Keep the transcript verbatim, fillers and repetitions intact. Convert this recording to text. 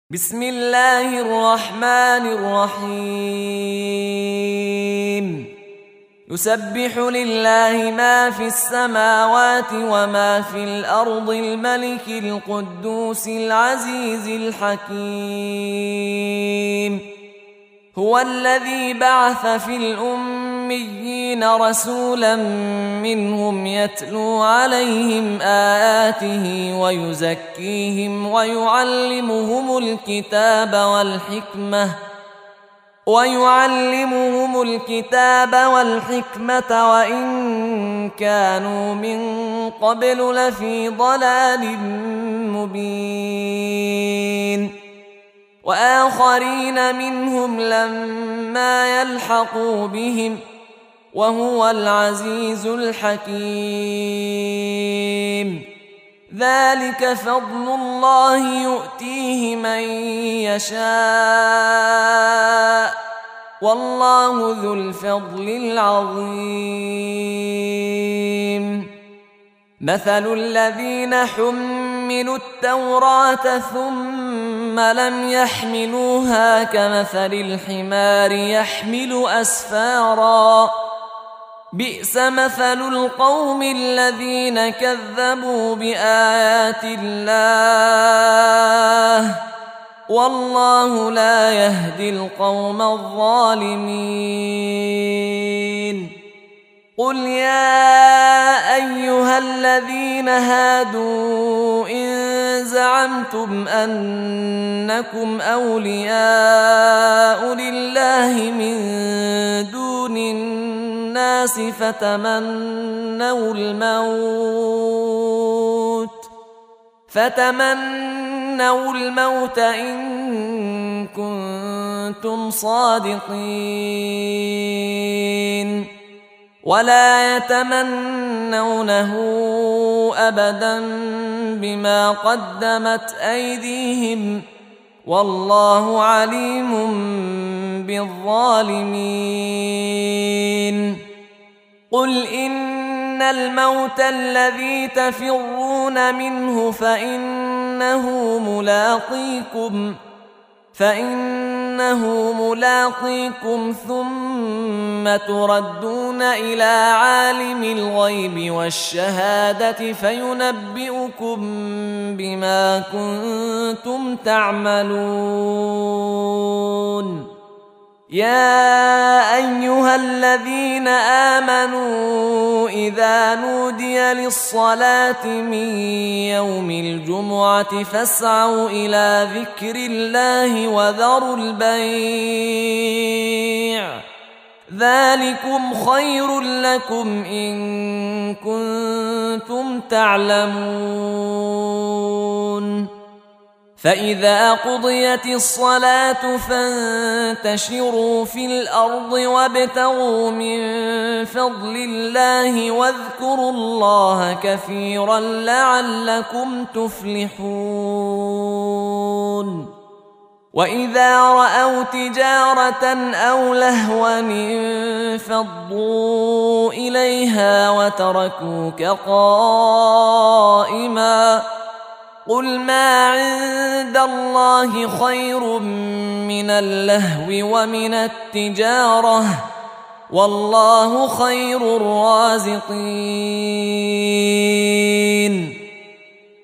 بسم الله الرحمن الرحيم يسبح لله ما في السماوات وما في الأرض الملك القدوس العزيز الحكيم هو الذي بعث في الأميين رسولا منهم يتلو عليهم آياته ويزكيهم ويعلمهم الكتاب والحكمة ويعلمهم الكتاب والحكمة وإن كانوا من قبل لفي ضلال مبين وآخرين منهم لما يلحقوا بهم وهو العزيز الحكيم ذلك فضل الله يؤتيه من يشاء والله ذو الفضل العظيم مثل الذين حملوا التوراة ثم لم يحملوها كمثل الحمار يحمل أسفارا بئس مثل القوم الذين كذبوا بآيات الله والله لا يهدي القوم الظالمين قل يا أيها الذين هادوا إن زعمتم أنكم أولياء لله من دون الناس فتمنوا الموت فتمنوا الموت إن كنتم صادقين ولا يتمنونه أبدا بما قدمت أيديهم والله عليم بالظالمين قل إن الموت الذي تفرون منه فإنه ملاقيكم فإنه ملاقيكم ثم تردون إلى عالم الغيب والشهادة فينبئكم بما كنتم تعملون يا أيها الذين آمنوا إذا نودي للصلاة من يوم الجمعة فاسعوا إلى ذكر الله وذروا البيع ذلكم خير لكم إن كنتم تعلمون فإذا قضيت الصلاة فانتشروا في الأرض وابتغوا من فضل الله واذكروا الله كثيرا لعلكم تفلحون وإذا رأوا تجارة أو لهوا انفضوا إليها وتركوك قائما قل ما عند الله خير من اللهو ومن التجارة والله خير الرازقين